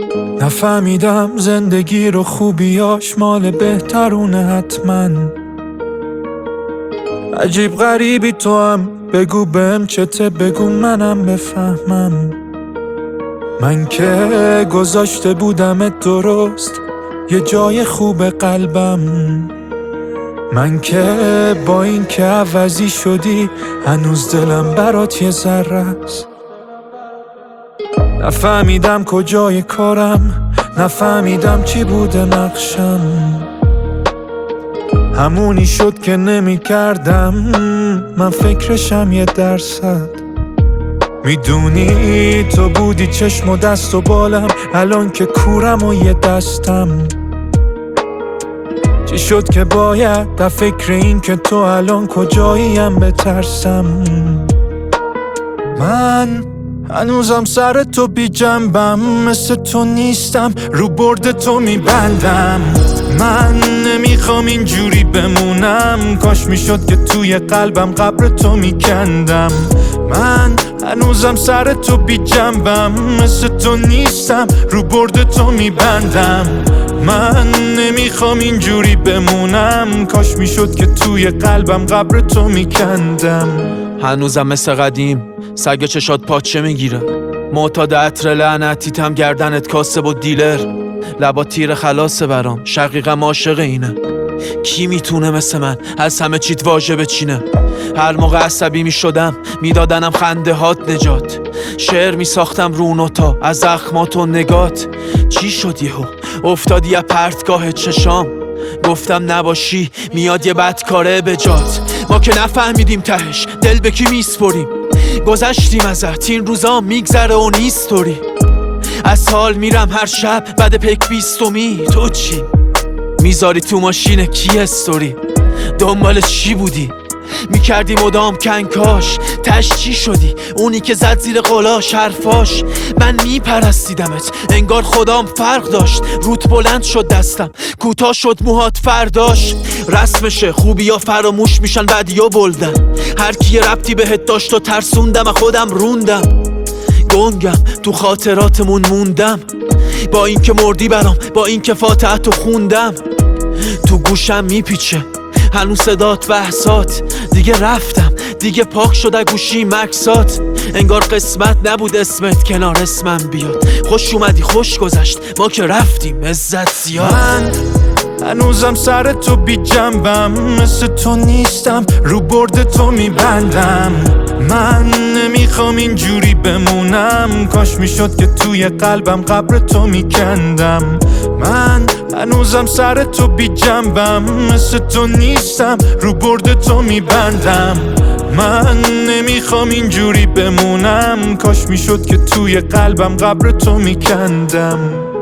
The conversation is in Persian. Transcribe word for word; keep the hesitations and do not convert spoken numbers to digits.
نفهمیدم زندگی رو خوبیاش مال بهترونه حتما. عجیب غریبی تو هم، بگو بهم چته، بگو منم بفهمم. من که گذاشته بودمت درست یه جای خوب قلبم. من که با این که عوضی شدی هنوز دلم برات یه ذره است. نفهمیدم کجای کارم، نفهمیدم چی بوده نقشم. همونی شد که نمی کردم من فکرشم یه درصد. میدونی تو بودی چشم و دست و بالم، الان که کورم و یه دستم. چی شد که باید در فکر این که تو الان کجاییم بترسم. من هنوزم سر تو بی جنبم، مثل تو نیستم رو برد تو میبندم. من نمیخوام اینجوری بمونم، کاش میشد که توی قلبم قبر تو میکندم. من هنوزم سر تو بی جنبم، مثل تو نیستم رو برد تو میبندم. من نمیخوام اینجوری بمونم، کاش میشد که توی قلبم قبر تو میکندم. هنوزم مثل قدیم سگ چشات پاچه میگیره، معتاد عطر لعنتیتم گردنت کاسب و دیلر. لبا تیر خلاصه برام، شقیقم عاشق اینه. کی میتونه مثل من از همه چیت واژه بچینه؟ هر موقع عصبی میشدم میدادنم خنده هات نجات. شعر میساختم رو نوتا از زخمات و نگات. چی شد یهو افتادی از پرتگاه چشام؟ گفتم نباشی میاد یه بدکاره به جات. ما که نفهمیدیم تهش دل به کی میسپریم. گذشتیم ازت این روزا میگذره و نیستوری. از حال میرم هر شب بعد پک بیستمی. تو چی؟ میذاری تو ماشین کی استوری؟ دنبال چی بودی؟ میکردی مدام کنکاش، تش چی شدی؟ اونی که زد زیر قلاش حرفاش. من میپرستیدمت انگار خدام فرق داشت. روت بلند شد دستم، کوتاه شد موهات فرداش. رسمشه خوبی ها فراموش میشن بدی ها بلدن. هر کی ربطی بهت داشت و ترسوندم خودم روندم. گنگم تو خاطراتمون موندم، با این که مردی برام، با این که فاتحتو خوندم. تو گوشم میپیچه هنوز صدات بحثات. دیگه رفتم دیگه پاک شده گوشی مکسات. انگار قسمت نبود اسمت کنار اسمم بیاد. خوش اومدی خوش گذشت ما که رفتیم عزت زیاد. من هنوزم سر تو بی جنبم، مثل تو نیستم رو برد تو میبندم. من نمیخوام اینجوری بمونم، کاش میشد که توی قلبم قبر تو میکندم. من هنوزم سر تو بی جنبم، مثل تو نیستم رو برد تو میبندم. من نمیخوام اینجوری بمونم، کاش میشد که توی قلبم قبر تو میکندم.